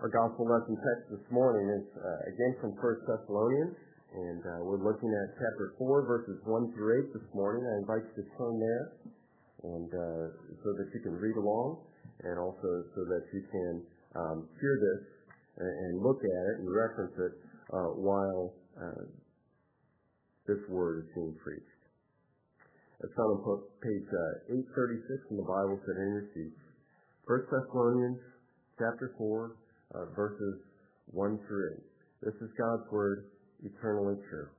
Our gospel lesson text this morning is again from 1 Thessalonians, and we're looking at chapter 4, verses 1 through 8 this morning. I invite you to turn there, and so that you can read along, and also so that you can hear this and look at it and reference it while this word is being preached. It's found on page 836 in the Bible set in your seats. 1 Thessalonians chapter 4, verses 1 through 8. This is God's word, eternally true.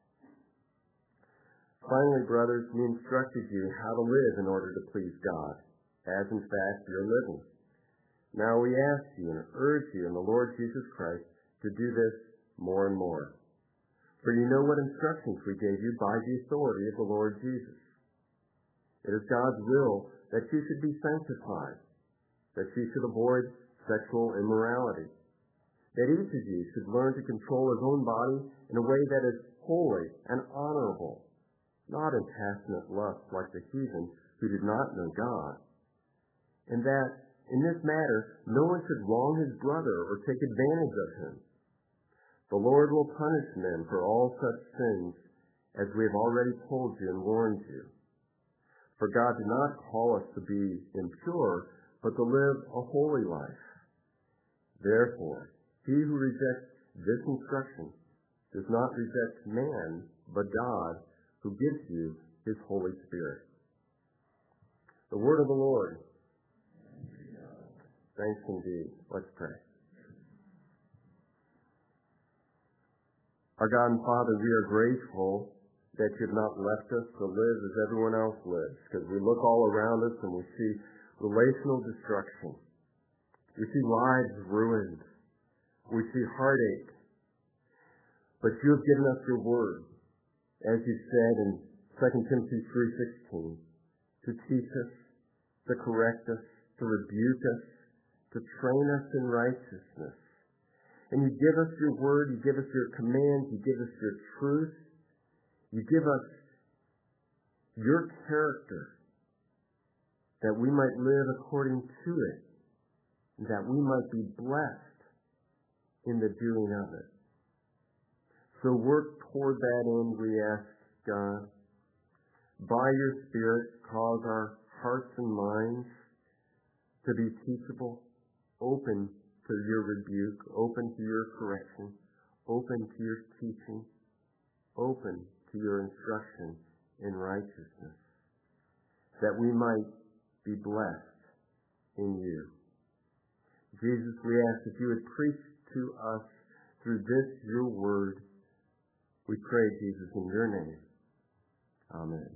Finally, brothers, we instructed you how to live in order to please God, as in fact you're living. Now we ask you and urge you in the Lord Jesus Christ to do this more and more. For you know what instructions we gave you by the authority of the Lord Jesus. It is God's will that you should be sanctified, that you should avoid sexual immorality, that each of you should learn to control his own body in a way that is holy and honorable, not in passionate lust like the heathen who did not know God, and that in this matter no one should wrong his brother or take advantage of him. The Lord will punish men for all such sins, as we have already told you and warned you. For God did not call us to be impure, but to live a holy life. Therefore, he who rejects this instruction does not reject man, but God, who gives you his Holy Spirit. The word of the Lord. Thanks indeed. Let's pray. Our God and Father, we are grateful that you have not left us to live as everyone else lives, because we look all around us and we see relational destruction. We see lives ruined. We see heartache. But you have given us your word, as you said in 2 Timothy 3:16, to teach us, to correct us, to rebuke us, to train us in righteousness. And you give us your word, you give us your commands, you give us your truth, you give us your character, that we might live according to it, and that we might be blessed in the doing of it. So work toward that end, we ask, God. By your Spirit, cause our hearts and minds to be teachable, open to your rebuke, open to your correction, open to your teaching, open to your instruction in righteousness, that we might be blessed in you. Jesus, we ask that you would preach to us through this, your word. We pray, Jesus, in your name. Amen.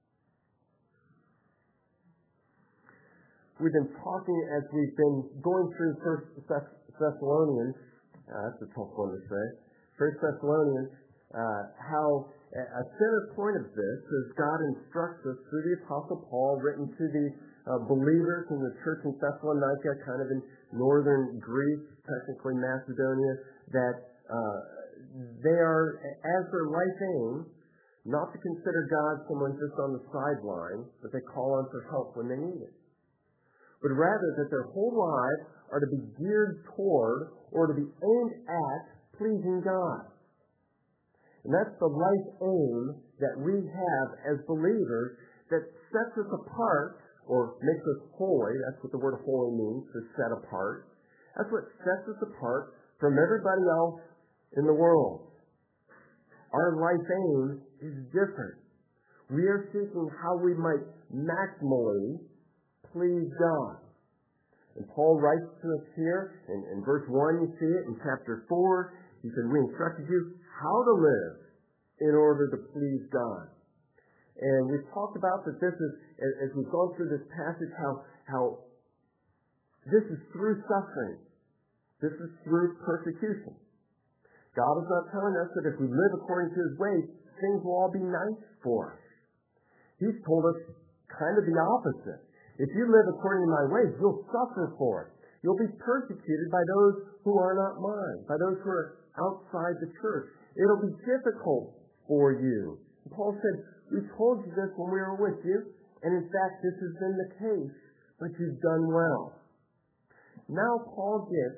We've been talking as we've been going through 1 Thessalonians. That's a tough one to say. 1 Thessalonians, how a center point of this is God instructs us through the Apostle Paul, written to the believers in the church in Thessalonica, kind of in northern Greece, technically Macedonia, that they are, as their life aim, not to consider God someone just on the sideline, but they call on for help when they need it. But rather that their whole lives are to be geared toward or to be aimed at pleasing God. And that's the life aim that we have as believers that sets us apart or makes us holy. That's what the word holy means, to set apart. That's what sets us apart from everybody else in the world. Our life aim is different. We are seeking how we might maximally please God. And Paul writes to us here, in verse 1 you see it, in chapter 4, he said, we instructed you how to live in order to please God. And we've talked about that this is, as we've gone through this passage, how this is through suffering. This is through persecution. God is not telling us that if we live according to his ways, things will all be nice for us. He's told us kind of the opposite. If you live according to my ways, you'll suffer for it. You'll be persecuted by those who are not mine, by those who are outside the church. It'll be difficult for you. And Paul said, we told you this when we were with you, and in fact this has been the case, but you've done well. Now Paul gets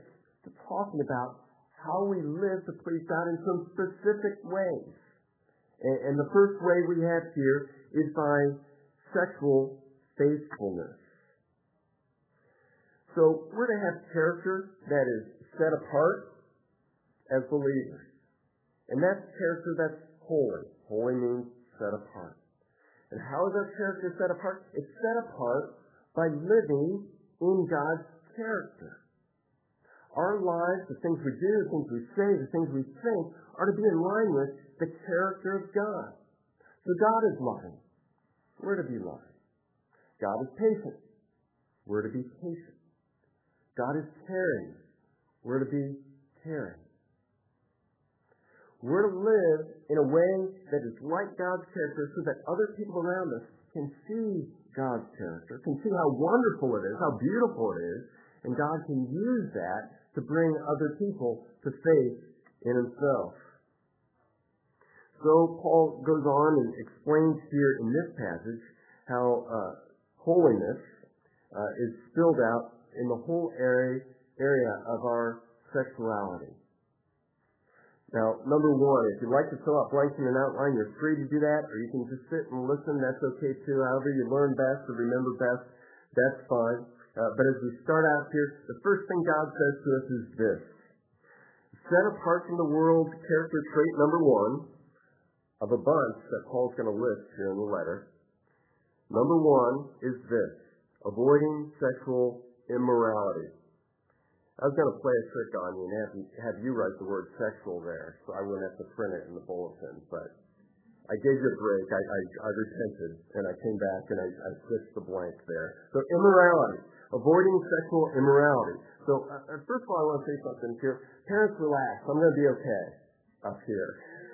to talking about how we live to please God in some specific ways. And the first way we have here is by sexual faithfulness. So we're to have character that is set apart as believers. And that's character that's holy. Holy means set apart. And how is our character set apart? It's set apart by living in God's character. Our lives, the things we do, the things we say, the things we think, are to be in line with the character of God. So God is loving. We're to be loving. God is patient. We're to be patient. God is caring. We're to be caring. We're to live in a way that is like God's character so that other people around us can see God's character, can see how wonderful it is, how beautiful it is, and God can use that to bring other people to faith in Himself. So Paul goes on and explains here in this passage how holiness is spilled out in the whole area of our sexuality. Now, number one, if you'd like to fill out blanks in an outline, you're free to do that, or you can just sit and listen. That's okay too. However you learn best or remember best, that's fine. But as we start out here, the first thing God says to us is this. Set apart from the world, character trait number one of a bunch that Paul's going to list here in the letter. Number one is this, avoiding sexual immorality. I was going to play a trick on you and have you write the word sexual there, so I wouldn't have to print it in the bulletin. But I gave you a break. I repented, and I came back and I switched the blank there. So immorality, avoiding sexual immorality. So first of all, I want to say something here. Parents, relax. I'm going to be okay up here.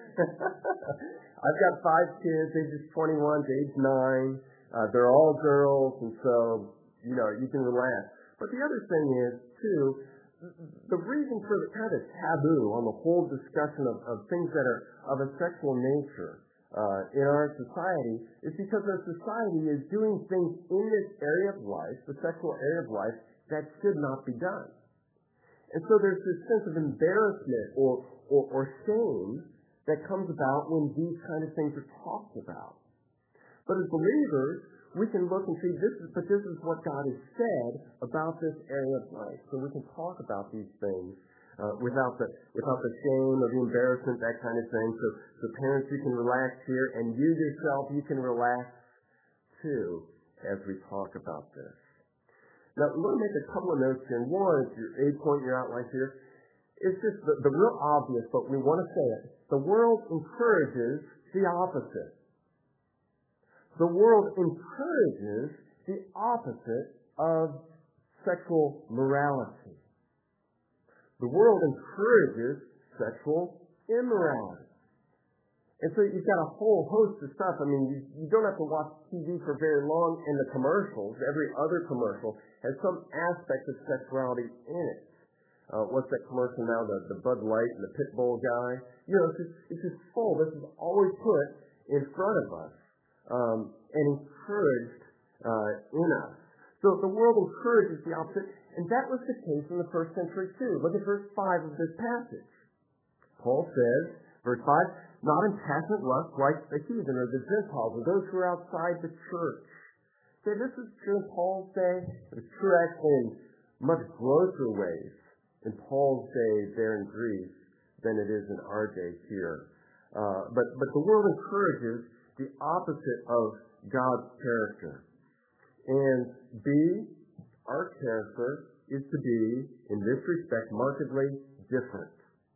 I've got 5 kids, ages 21 to age 9. They're all girls, and so, you can relax. But the other thing is, too, the reason for the kind of taboo on the whole discussion of things that are of a sexual nature in our society is because our society is doing things in this area of life, the sexual area of life, that should not be done. And so there's this sense of embarrassment or shame that comes about when these kind of things are talked about. But as believers, we can look and see this is what God has said about this area of life. So we can talk about these things without the shame or the embarrassment, that kind of thing. So parents, you can relax here, and you yourself, you can relax too as we talk about this. Now, let me make a couple of notes here. One, if your A point in your outline here, it's just the real obvious, but we want to say it. The world encourages the opposite. The world encourages the opposite of sexual morality. The world encourages sexual immorality. And so you've got a whole host of stuff. I mean, you don't have to watch TV for very long, and the commercials, every other commercial, has some aspect of sexuality in it. What's that commercial now, the Bud Light and the Pit Bull guy? It's just full. This is always put in front of us. And encouraged in us. So the world encourages the opposite, and that was the case in the first century too. Look at verse 5 of this passage. Paul says, verse 5, not in passionate lust like the heathen or the Gentiles or those who are outside the church. Okay, this is true in Paul's day. It's true actually in much grosser ways in Paul's day there in Greece than it is in our day here. But the world encourages the opposite of God's character. And B, our character is to be, in this respect, markedly different.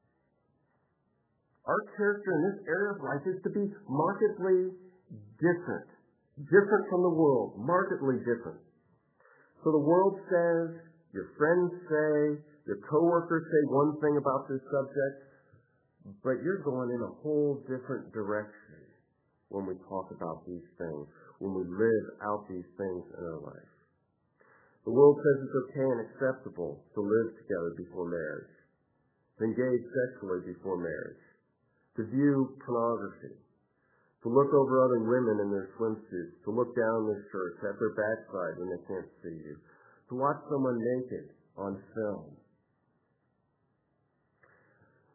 Our character in this area of life is to be markedly different. Different from the world. Markedly different. So the world says, your friends say, your coworkers say one thing about this subject, but you're going in a whole different direction when we talk about these things, when we live out these things in our life. The world says it's okay and acceptable to live together before marriage, to engage sexually before marriage, to view pornography, to look over other women in their swimsuits, to look down their shirts, at their backside when they can't see you, to watch someone naked on film.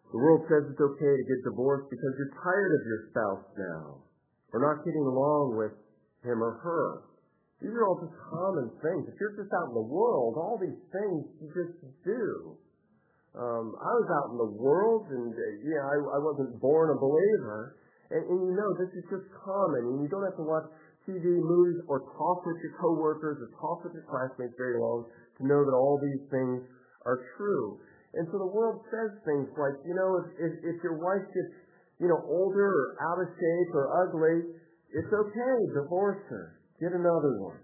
The world says it's okay to get divorced because you're tired of your spouse now, or not getting along with him or her. These are all just common things. If you're just out in the world, all these things you just do. I was out in the world, and I wasn't born a believer. And this is just common. And you don't have to watch TV, movies, or talk with your coworkers or talk with your classmates very long to know that all these things are true. And so the world says things like, if your wife gets, older or out of shape or ugly, it's okay, divorce her. Get another one.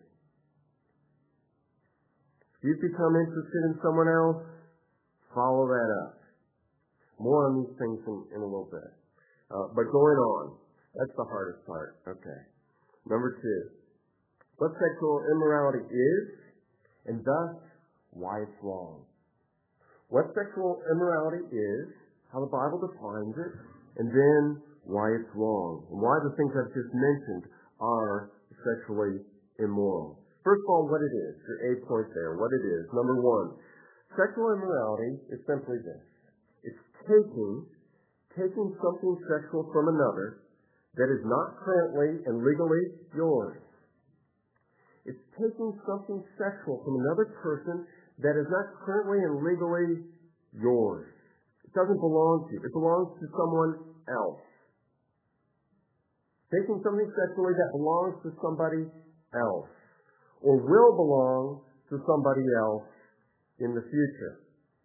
If you've become interested in someone else, follow that up. More on these things in a little bit. But going on, that's the hardest part. Okay. Number 2, what sexual immorality is, and thus why it's wrong. What sexual immorality is, how the Bible defines it, and then why it's wrong, and why the things I've just mentioned are sexually immoral. First of all, what it is, your A point there, what it is. Number 1, sexual immorality is simply this. It's taking something sexual from another that is not currently and legally yours. It's taking something sexual from another person that is not currently and legally yours. It doesn't belong to you. It belongs to someone else. Taking something sexually that belongs to somebody else, or will belong to somebody else in the future.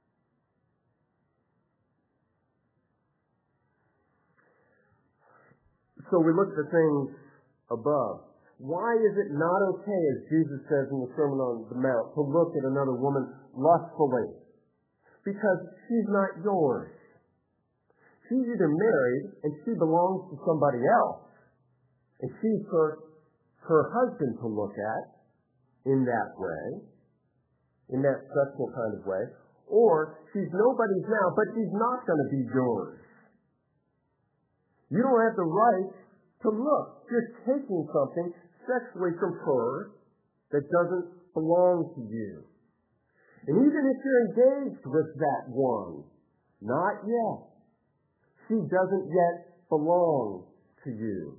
So we look at the things above. Why is it not okay, as Jesus says in the Sermon on the Mount, to look at another woman lustfully? Because she's not yours. She's either married and she belongs to somebody else, and she's for her husband to look at in that way, in that sexual kind of way, or she's nobody's now, but she's not going to be yours. You don't have the right to look. You're taking something sexually from her that doesn't belong to you. And even if you're engaged with that one, not yet. She doesn't yet belong to you.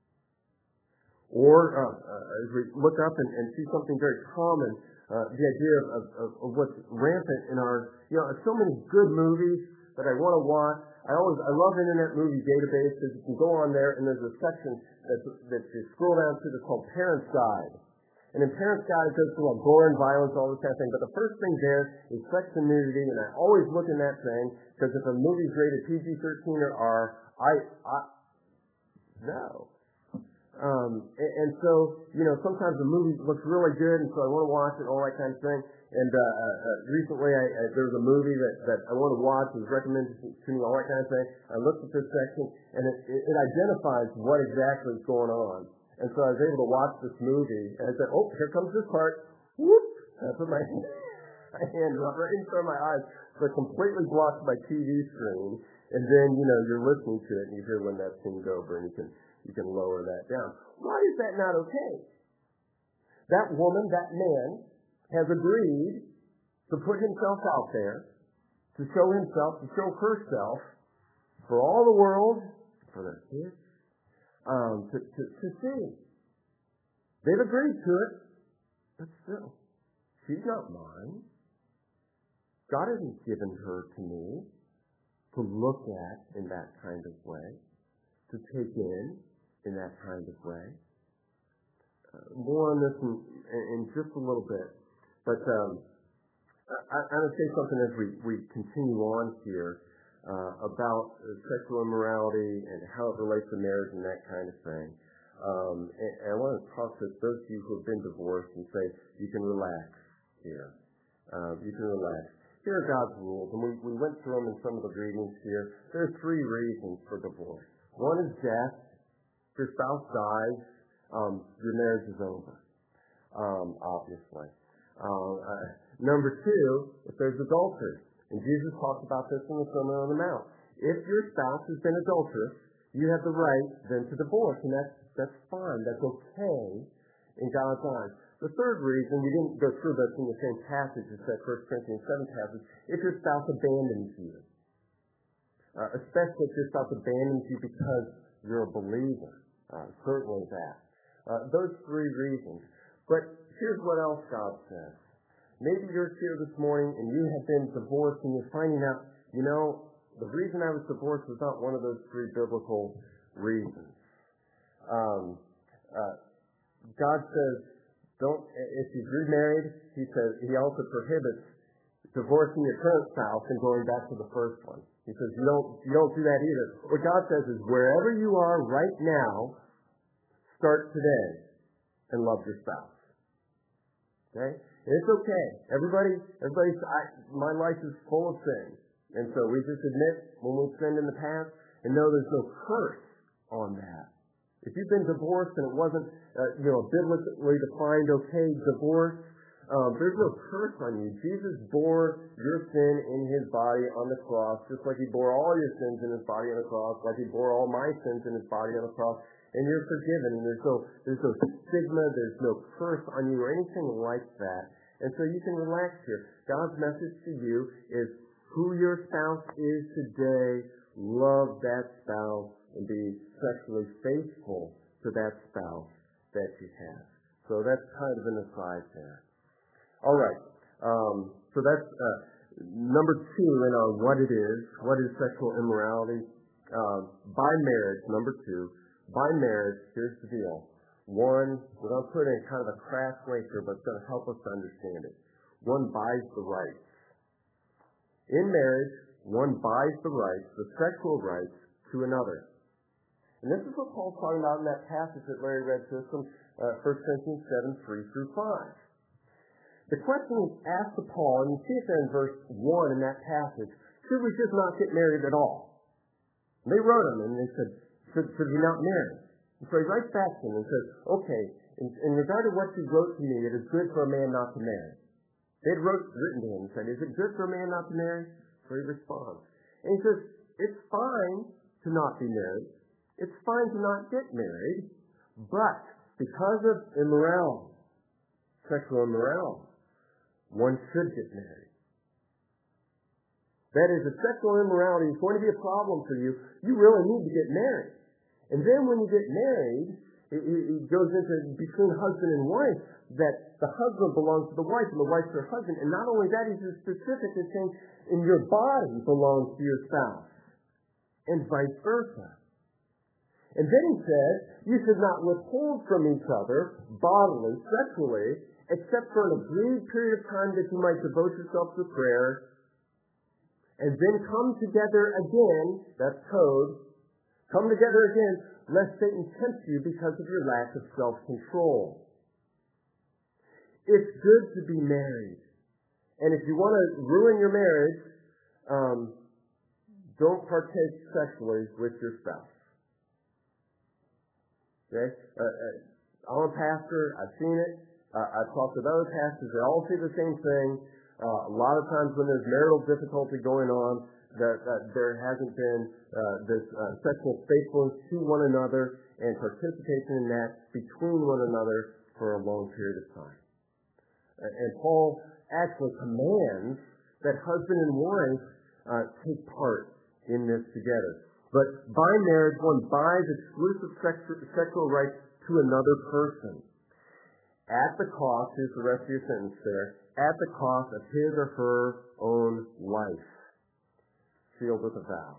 Or as we look up and see something very common, the idea of what's rampant in our, so many good movies that I want to watch. I love Internet Movie Database because you can go on there and there's a section that you scroll down to that's called Parents Guide. And in Parents Guide it goes through like gore and violence, all this kind of thing. But the first thing there is sex and nudity, and I always look in that thing because if a movie's rated PG-13 or R, no. And so, sometimes the movie looks really good, and so I want to watch it, all that kind of thing. And recently, there was a movie that I want to watch. It was recommended to me, all that kind of thing. I looked at this section, and it identifies what exactly is going on. And so I was able to watch this movie, and I said, oh, here comes this part. Whoop! I put my hand right in front of my eyes, so it completely blocks my TV screen. And then, you're listening to it, and you hear when that thing's over, and you can lower that down. Why is that not okay? That woman, that man, has agreed to put himself out there, to show himself, to show herself, for all the world, for their kids, to see. They've agreed to it, but still, she's not mine. God hasn't given her to me to look at in that kind of way, to take in that kind of way. More on this in just a little bit. But I'm going to say something as we continue on here about sexual immorality and how it relates to marriage and that kind of thing. And I want to talk to those of you who have been divorced and say, you can relax here. You can relax. Here are God's rules, and we went through them in some of the readings here. There are 3 reasons for divorce. One is death. If your spouse dies, your marriage is over, obviously. Number 2, if there's adultery. And Jesus talked about this in the Sermon on the Mount. If your spouse has been adulterous, you have the right then to divorce, and that's fine. That's okay in God's eyes. The third reason, we didn't go through this in the same passage as that 1 Corinthians 7 passage, if your spouse abandons you. especially if your spouse abandons you because you're a believer. Certainly that. Those three reasons. But here's what else God says. Maybe you're here this morning and you have been divorced and you're finding out, the reason I was divorced was not one of those three biblical reasons. God says, if you've remarried, he says, he also prohibits divorcing your current spouse and going back to the first one. He says, you don't do that either. What God says is, wherever you are right now, start today and love your spouse. Okay? And it's okay. My life is full of sin. And so we just admit when we've sinned in the past and know there's no curse on that. If you've been divorced and it wasn't, biblically defined, divorce, there's no curse on you. Jesus bore your sin in his body on the cross, just like he bore all your sins in his body on the cross, like he bore all my sins in his body on the cross, and you're forgiven. And there's no stigma, there's no curse on you or anything like that. And so you can relax here. God's message to you is who your spouse is today. Love that spouse and be sexually faithful to that spouse that you have. So that's kind of an aside there. All right. So that's number 2 in our what it is. What is sexual immorality? By marriage, number 2. By marriage, here's the deal. One, we're going to put it in kind of a crass way here, but it's going to help us to understand it. One buys the rights. In marriage, one buys the rights, the sexual rights, to another. And this is what Paul's talking about in that passage that Larry read to us from 1 Corinthians 7, 3 through 5. The question is asked to Paul, and you see it there in verse 1 in that passage, should we just not get married at all? And they wrote him, and they said, should we not marry? And so he writes back to them and says, okay, in regard to what you wrote to me, it is good for a man not to marry. They had written to him and said, is it good for a man not to marry? So he responds. And he says, it's fine to not be married. It's fine to not get married, but because of immorality, sexual immorality, one should get married. That is, if sexual immorality is going to be a problem for you, you really need to get married. And then when you get married, it goes into between husband and wife, that the husband belongs to the wife and the wife to her husband. And not only that, he's specifically saying, in your body belongs to your spouse, and vice versa. And then he says, you should not withhold from each other, bodily, sexually, except for an agreed period of time that you might devote yourself to prayer, and then come together again, that's code, come together again, lest Satan tempt you because of your lack of self-control. It's good to be married. And if you want to ruin your marriage, don't partake sexually with your spouse. Okay? I'm a pastor. I've seen it. I've talked with other pastors. They all say the same thing. A lot of times when there's marital difficulty going on, that there hasn't been this sexual faithfulness to one another and participation in that between one another for a long period of time. And Paul actually commands that husband and wife take part in this together. But by marriage, one buys exclusive sexual rights to another person at the cost, here's the rest of your sentence there, at the cost of his or her own life, sealed with a vow.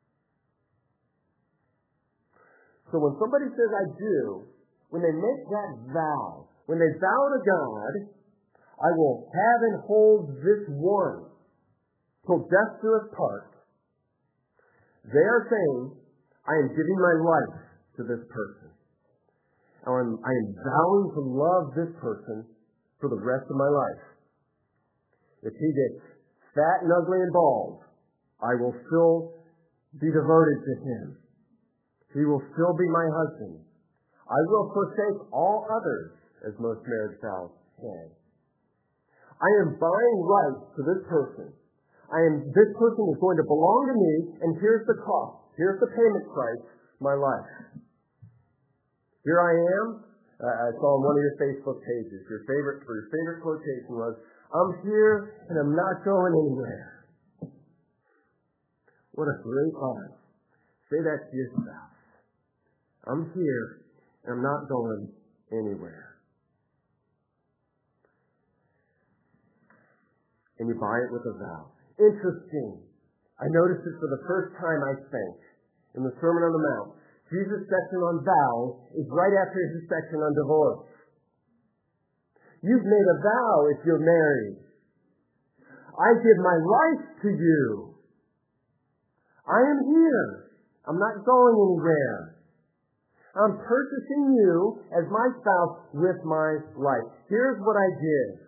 So when somebody says, I do, when they make that vow, when they vow to God, I will have and hold this one till death do us part, they are saying, I am giving my life to this person. I am vowing to love this person for the rest of my life. If he gets fat and ugly and bald, I will still be devoted to him. He will still be my husband. I will forsake all others, as most marriage vows say. I am buying rights to this person. This person is going to belong to me, and here's the cost. Here's the payment price, my life. Here I am. I saw on one of your Facebook pages, your favorite quotation was, I'm here and I'm not going anywhere. What a great line. Say that to your spouse. I'm here, and I'm not going anywhere. And you buy it with a vow. Interesting. I noticed it for the first time, I think, in the Sermon on the Mount. Jesus' section on vows is right after his section on divorce. You've made a vow if you're married. I give my life to you. I am here. I'm not going anywhere. I'm purchasing you as my spouse with my life. Here's what I give.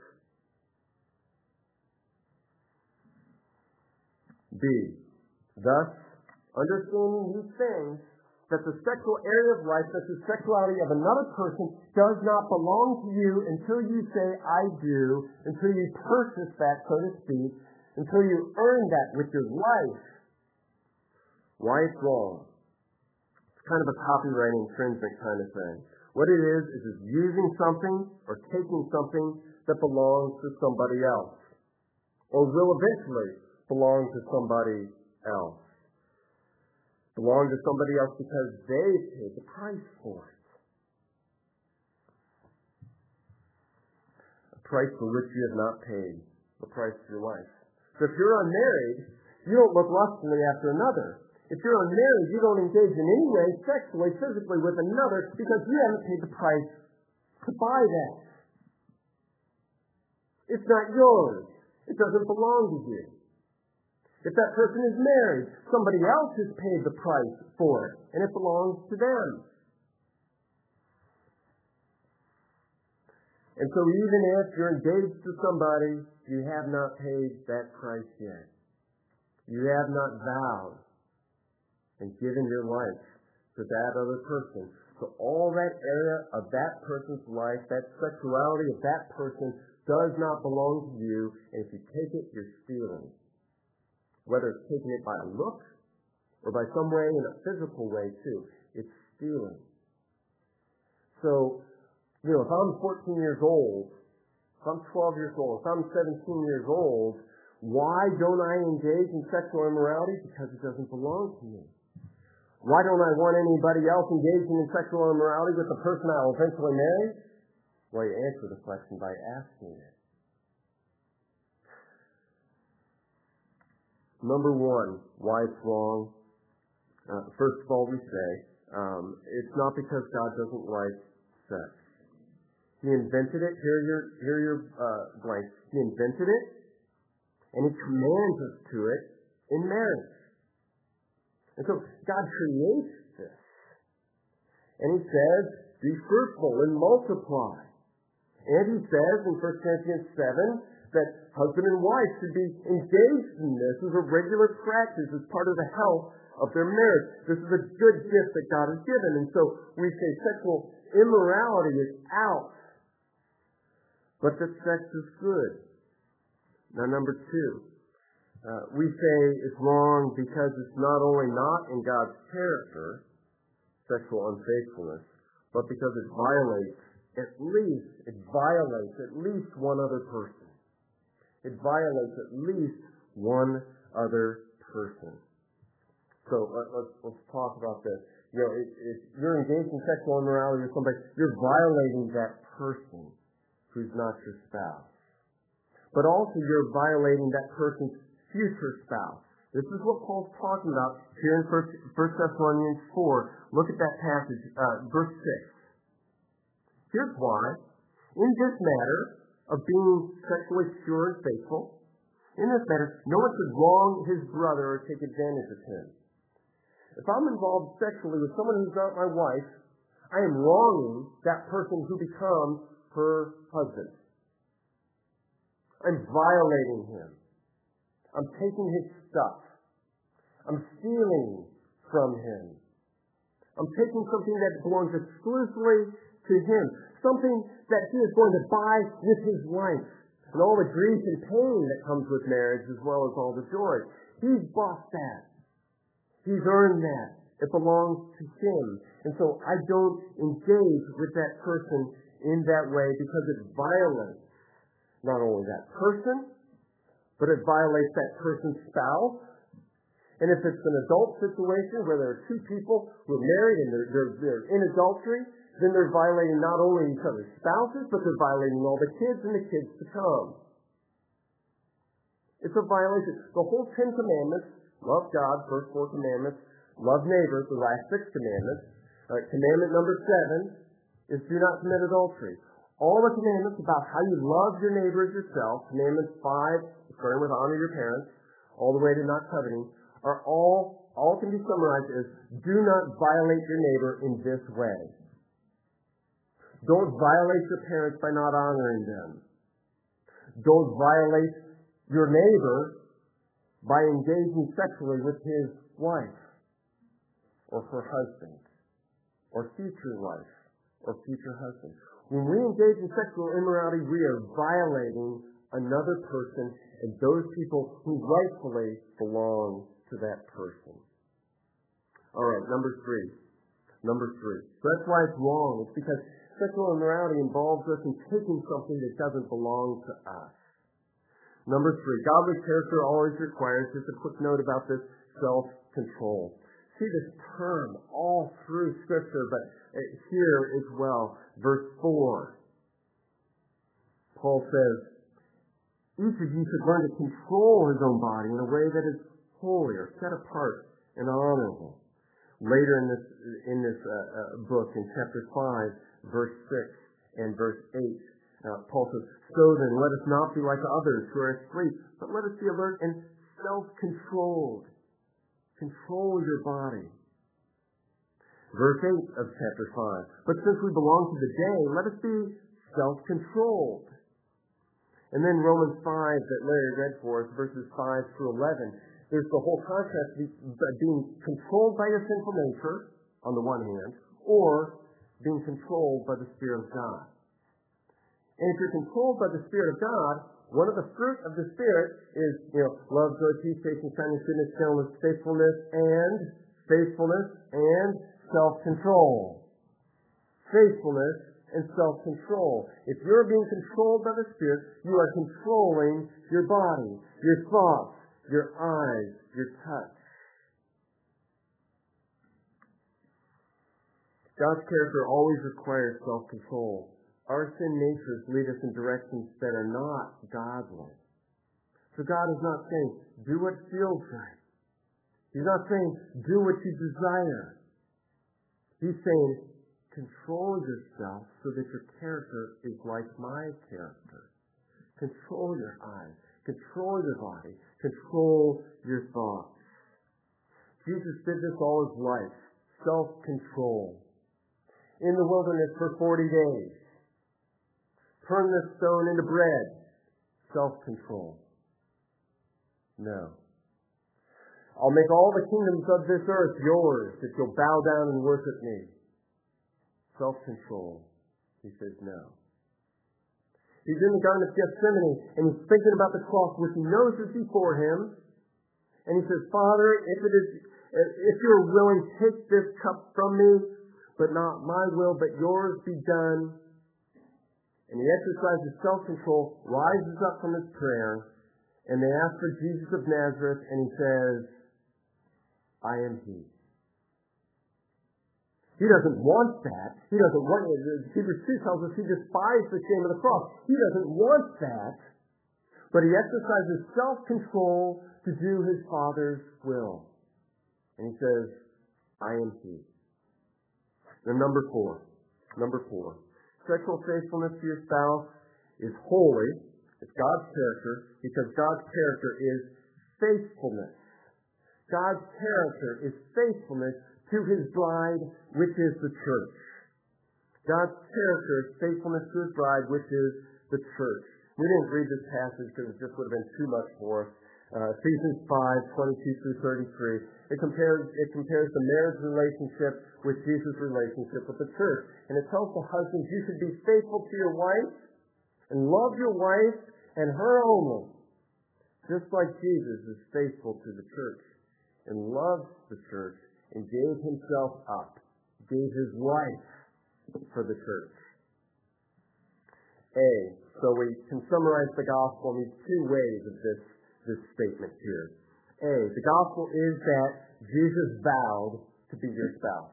B. Thus, understanding these things, that the sexual area of life, that the sexuality of another person does not belong to you until you say, I do, until you purchase that, so to speak, until you earn that with your life. Why it's wrong. It's kind of a copyright infringement kind of thing. What it is it's using something or taking something that belongs to somebody else, or will eventually belong to somebody else. Belong to somebody else because they paid the price for it. A price for which you have not paid, the price of your life. So if you're unmarried, you don't look lustfully after another. If you're unmarried, you don't engage in any way sexually, physically with another because you haven't paid the price to buy that. It's not yours. It doesn't belong to you. If that person is married, somebody else has paid the price for it, and it belongs to them. And so even if you're engaged to somebody, you have not paid that price yet. You have not vowed and given your life to that other person. So all that area of that person's life, that sexuality of that person, does not belong to you, and if you take it, you're stealing. Whether it's taking it by a look or by some way in a physical way too. It's stealing. So, if I'm 14 years old, if I'm 12 years old, if I'm 17 years old, why don't I engage in sexual immorality? Because it doesn't belong to me. Why don't I want anybody else engaging in sexual immorality with the person I'll eventually marry? Well, you answer the question by asking it. Number one, why it's wrong. First of all, we say, it's not because God doesn't like sex. He invented it. Here are your blanks. He invented it, and He commands us to it in marriage. And so God creates this. And He says, be fruitful and multiply. And He says in 1 Corinthians 7, that husband and wife should be engaged in this as a regular practice, as part of the health of their marriage. This is a good gift that God has given. And so we say sexual immorality is out, but that sex is good. Now, number two, we say it's wrong because it's not only not in God's character, sexual unfaithfulness, but because it violates at least one other person. It violates at least one other person. So let's talk about this. If you're engaged in sexual immorality with somebody, you're violating that person who's not your spouse. But also you're violating that person's future spouse. This is what Paul's talking about here in 1 Thessalonians 4. Look at that passage, verse 6. Here's why. In this matter of being sexually pure and faithful, in this matter, no one should wrong his brother or take advantage of him. If I'm involved sexually with someone who's not my wife, I am wronging that person who becomes her husband. I'm violating him. I'm taking his stuff. I'm stealing from him. I'm taking something that belongs exclusively to him. Something that he is going to buy with his life. And all the grief and pain that comes with marriage, as well as all the joy. He's bought that. He's earned that. It belongs to him. And so I don't engage with that person in that way because it violates not only that person, but it violates that person's spouse. And if it's an adult situation where there are two people who are married and they're in adultery, then they're violating not only each other's spouses, but they're violating all the kids and the kids to come. It's a violation. The whole 10 Commandments, love God, first 4 commandments, love neighbors, the last 6 commandments. Commandment number 7 is do not commit adultery. All the commandments about how you love your neighbor as yourself, commandments 5, starting with honor your parents, all the way to not coveting, are all can be summarized as do not violate your neighbor in this way. Don't violate your parents by not honoring them. Don't violate your neighbor by engaging sexually with his wife or her husband or future wife or future husband. When we engage in sexual immorality, we are violating another person and those people who rightfully belong to that person. All right, number 3. So that's why it's wrong. It's because sexual immorality involves us in taking something that doesn't belong to us. Number 3, godly character always requires, just a quick note about this, self-control. See this term all through Scripture, but here as well. Verse 4, Paul says, each of you should learn to control his own body in a way that is holy or set apart and honorable. Later in this book, in chapter 5, verse 6 and verse 8, Paul says, so then let us not be like others who are asleep, but let us be alert and self-controlled. Control your body. Verse 8 of chapter 5, but since we belong to the day, let us be self-controlled. And then Romans 5 that Larry read for us, verses 5 through 11, there's the whole contrast being controlled by your sinful nature, on the one hand, or being controlled by the Spirit of God. And if you're controlled by the Spirit of God, one of the fruit of the Spirit is, love, joy, peace, patience, kindness, goodness, gentleness, faithfulness, and self-control. Faithfulness and self-control. If you're being controlled by the Spirit, you are controlling your body, your thoughts, your eyes, your touch. God's character always requires self-control. Our sin natures lead us in directions that are not godly. So God is not saying, do what feels right. He's not saying, do what you desire. He's saying, control yourself so that your character is like my character. Control your eyes. Control your body. Control your thoughts. Jesus did this all his life. Self-control. In the wilderness for 40 days. Turn the stone into bread. Self-control. No. I'll make all the kingdoms of this earth yours if you'll bow down and worship me. Self-control. He says no. He's in the Garden of Gethsemane and he's thinking about the cross, which he knows is before him. And he says, Father, if you're willing, take this cup from me, but not my will, but yours be done. And he exercises self-control, rises up from his prayer, and they ask for Jesus of Nazareth, and he says, I am he. He doesn't want that. He doesn't want it. Hebrews 2 tells us he despised the shame of the cross. He doesn't want that, but he exercises self-control to do his Father's will. And he says, I am he. Then number 4. Sexual faithfulness to your spouse is holy. It's God's character because God's character is faithfulness. God's character is faithfulness to his bride, which is the church. God's character is faithfulness to his bride, which is the church. We didn't read this passage because it just would have been too much for us. Ephesians 5:22 through 33. It compares the marriage relationship with Jesus' relationship with the church. And it tells the husbands, you should be faithful to your wife and love your wife and her only. Just like Jesus is faithful to the church and loves the church and gave himself up, gave his life for the church. So we can summarize the gospel in these 2 ways of this statement here. A. The gospel is that Jesus vowed to be your spouse.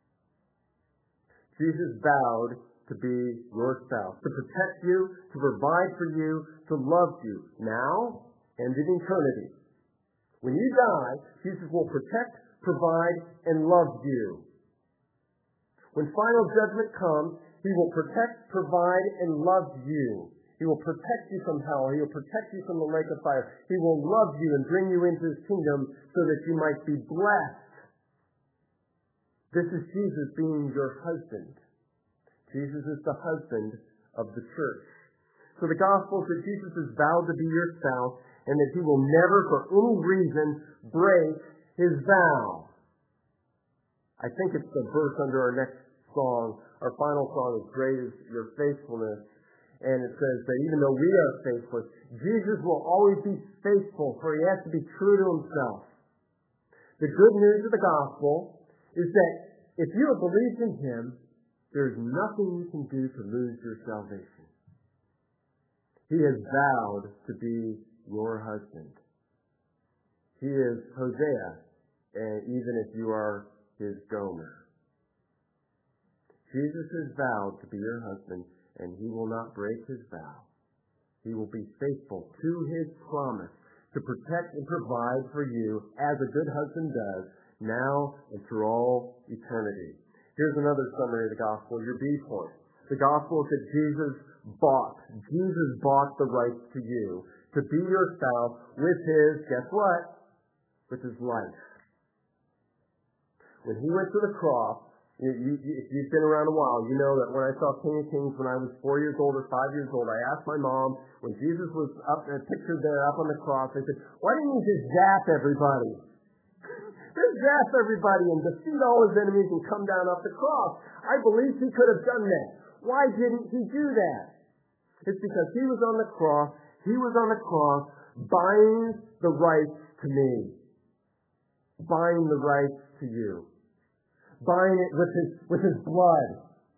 Jesus vowed to be your spouse, to protect you, to provide for you, to love you now and in eternity. When you die, Jesus will protect, provide, and love you. When final judgment comes, He will protect, provide, and love you. He will protect you from hell. He will protect you from the lake of fire. He will love you and bring you into His kingdom so that you might be blessed. This is Jesus being your husband. Jesus is the husband of the church. So the gospel is that Jesus has vowed to be your spouse and that He will never, for any reason, break His vow. I think it's the verse under our next song. Our final song is Great is Your Faithfulness. And it says that even though we are faithless, Jesus will always be faithful, for He has to be true to Himself. The good news of the gospel is that if you have believed in Him, there's nothing you can do to lose your salvation. He has vowed to be your husband. He is Hosea, and even if you are his Gomer. Jesus has vowed to be your husband, and He will not break His vow. He will be faithful to His promise to protect and provide for you as a good husband does, now and through all eternity. Here's another summary of the gospel, your B point. The gospel is that Jesus bought the right to you to be your spouse with His, guess what? With His life. When He went to the cross, if you've been around a while, you know that when I saw King of Kings when I was 4 years old or 5 years old, I asked my mom, when Jesus was up, pictured there up on the cross, I said, why didn't He just zap everybody? Just zap everybody and defeat all His enemies and come down off the cross. I believe He could have done that. Why didn't He do that? It's because He was on the cross. He was on the cross buying the rights to me. Buying the rights to you. Buying it with his blood.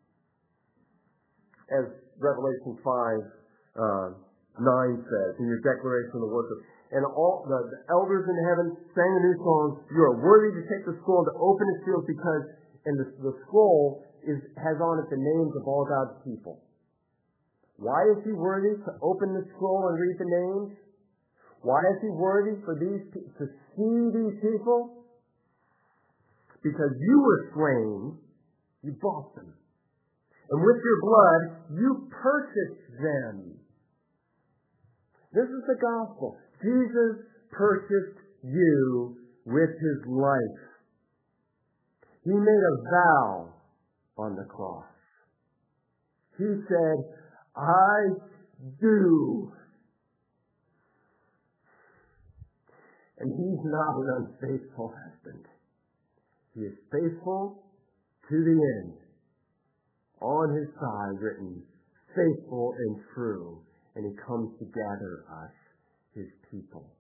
As Revelation 5, 9 says, in your declaration of worship. And all the elders in heaven sang a new song, you are worthy to take the scroll and to open its seals because, and the scroll has on it the names of all God's people. Why is He worthy to open the scroll and read the names? Why is He worthy for to see these people? Because you were slain, you bought them. And with your blood, you purchased them. This is the gospel. Jesus purchased you with His life. He made a vow on the cross. He said, I do. And He's not an unfaithful husband. He is faithful to the end. On His side written, faithful and true. And He comes to gather us, His people.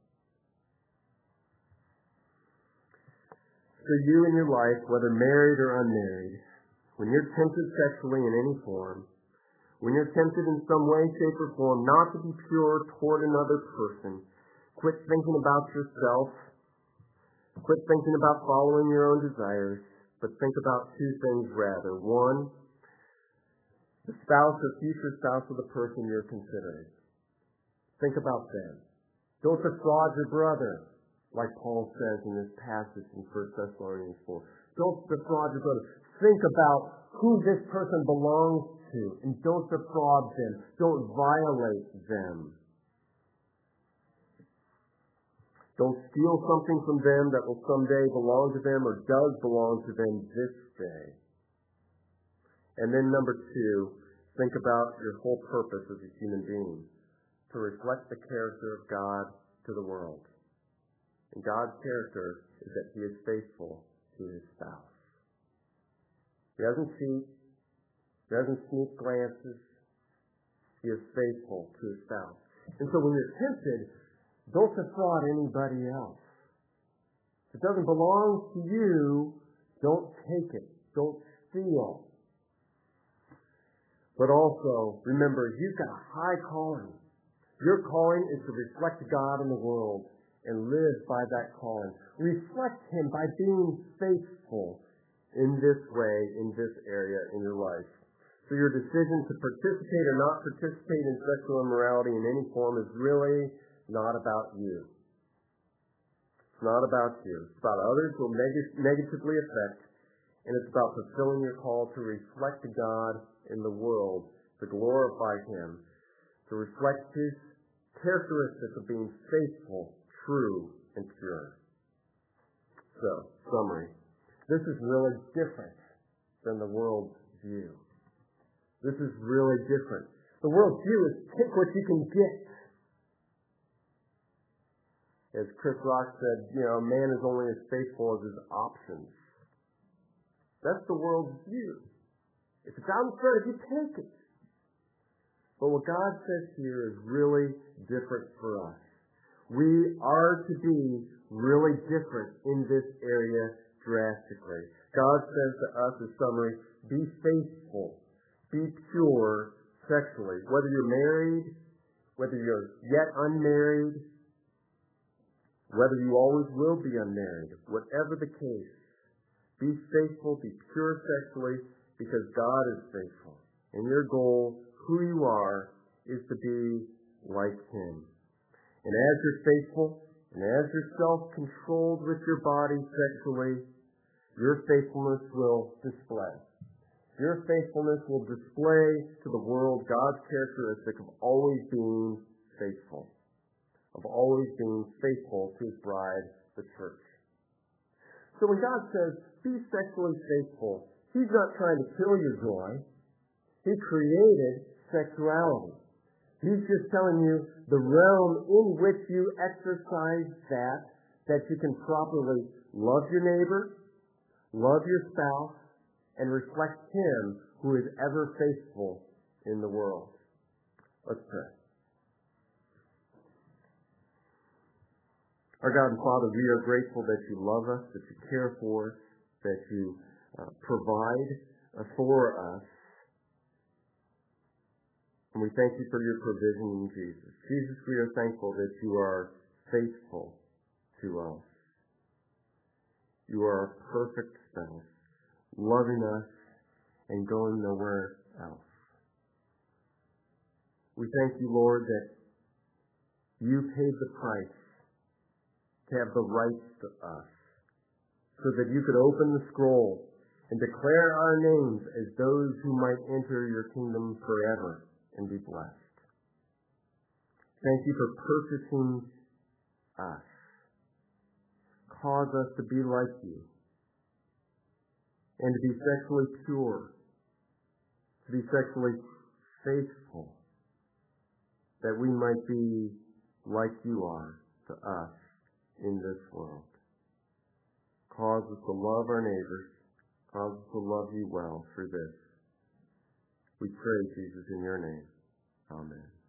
So you in your life, whether married or unmarried, when you're tempted sexually in any form, when you're tempted in some way, shape, or form not to be pure toward another person, quit thinking about yourself. Quit thinking about following your own desires, but think about two things rather. One, the spouse or future spouse of the person you're considering. Think about them. Don't defraud your brother, like Paul says in this passage in 1 Thessalonians 4. Don't defraud your brother. Think about who this person belongs to, and don't defraud them. Don't violate them. Don't steal something from them that will someday belong to them or does belong to them this day. And then number two, think about your whole purpose as a human being, to reflect the character of God to the world. And God's character is that He is faithful to His spouse. He doesn't cheat. He doesn't sneak glances. He is faithful to His spouse. And so when you're tempted, don't defraud anybody else. If it doesn't belong to you, don't take it. Don't steal. But also, remember, you've got a high calling. Your calling is to reflect God in the world. and live by that calling. Reflect Him by being faithful in this way, in this area in your life. So your decision to participate or not participate in sexual immorality in any form is really not about you. It's not about you. It's about others who will negatively affect, and it's about fulfilling your call to reflect God in the world, to glorify Him, to reflect His characteristics of being faithful, true, and pure. So, summary. This is really different than the world's view. This is really different. The world's view is take what you can get. As Chris Rock said, man is only as faithful as his options. That's the world's view. If it's out in front of you, take it. But what God says here is really different for us. We are to be really different in this area drastically. God says to us, in summary, be faithful, be pure sexually. Whether you're married, whether you're yet unmarried, whether you always will be unmarried, whatever the case, be faithful, be pure sexually, because God is faithful. And your goal, who you are, is to be like Him. And as you're faithful, and as you're self-controlled with your body sexually, your faithfulness will display. Your faithfulness will display to the world God's characteristic of always being faithful, of always being faithful to His bride, the church. So when God says, be sexually faithful, He's not trying to kill your joy. He created sexuality. He's just telling you the realm in which you exercise that you can properly love your neighbor, love your spouse, and reflect Him who is ever faithful in the world. Let's pray. Our God and Father, we are grateful that you love us, that you care for us, that you provide for us. And we thank you for your provision in Jesus. Jesus, we are thankful that you are faithful to us. You are a perfect spouse, loving us and going nowhere else. We thank you, Lord, that you paid the price to have the rights to us, so that you could open the scroll and declare our names as those who might enter your kingdom forever and be blessed. Thank you for purchasing us. Cause us to be like you and to be sexually pure, to be sexually faithful, that we might be like you are to us in this world. Cause us to love our neighbors. Cause us to love you well through this. We pray, Jesus, in your name. Amen.